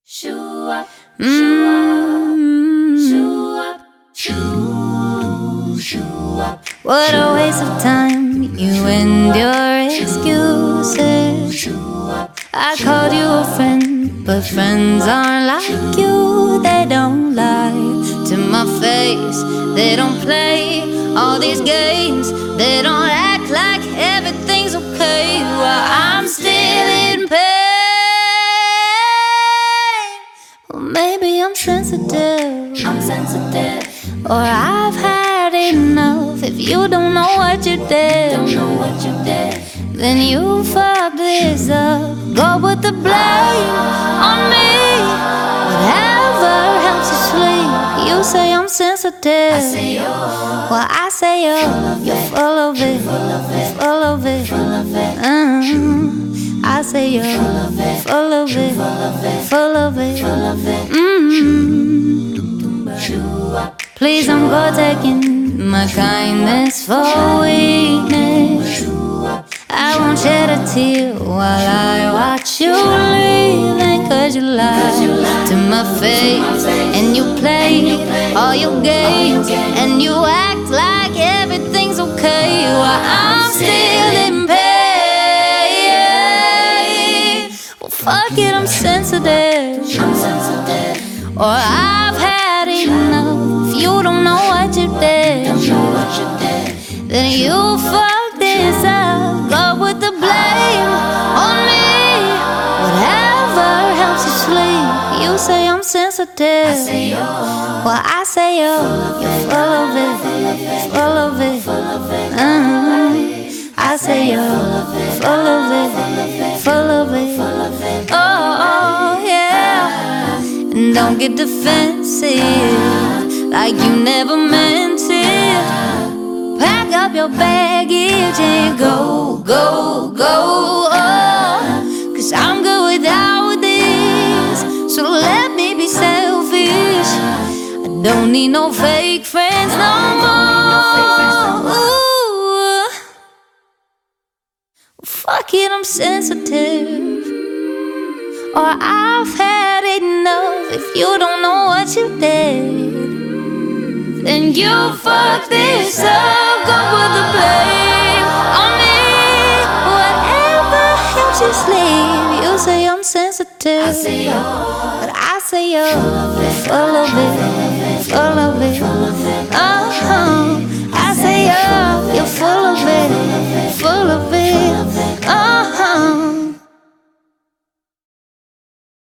Show up, show up, show up, show up. What a waste of time, you and your excuses. I called you a friend, but friends aren't like you. They don't lie to my face, they don't play all these games. They don't act like everything's okay while I'm still in pain. Well, maybe I'm sensitive, or I've had enough. If you don't know what you did, then you fucked this up. Go put the blame on me. Whatever helps you sleep. You say I'm sensitive, well I say you're full of it, full of it. I say you're full of it, full of it. Please don't go taking my kindness for weakness. I won't shed a tear while I watch you leaving. Cause you lied to my face, and you play all your games, and you act like everything's okay while I'm still in pain. Well, fuck it, I'm sensitive, or I've had enough. If you don't know what you did, then you fucked this up. Go put the blame on me. Whatever helps you sleep. You say I'm sensitive, well I say you're full of it, full of it. I say you're full of it, full of it. Oh yeah. And don't get defensive, like you never meant it. Pack up your baggage and go, go, go. Oh, cause I'm good without this, so let me be selfish. I don't need no fake friends no more. Ooh. Fuck it, I'm sensitive, or I've had enough. If you don't know what you did, then you fucked this up. Go put the blame on me. Whatever helps you sleep. You say I'm sensitive, but I say you're full of it, full of it.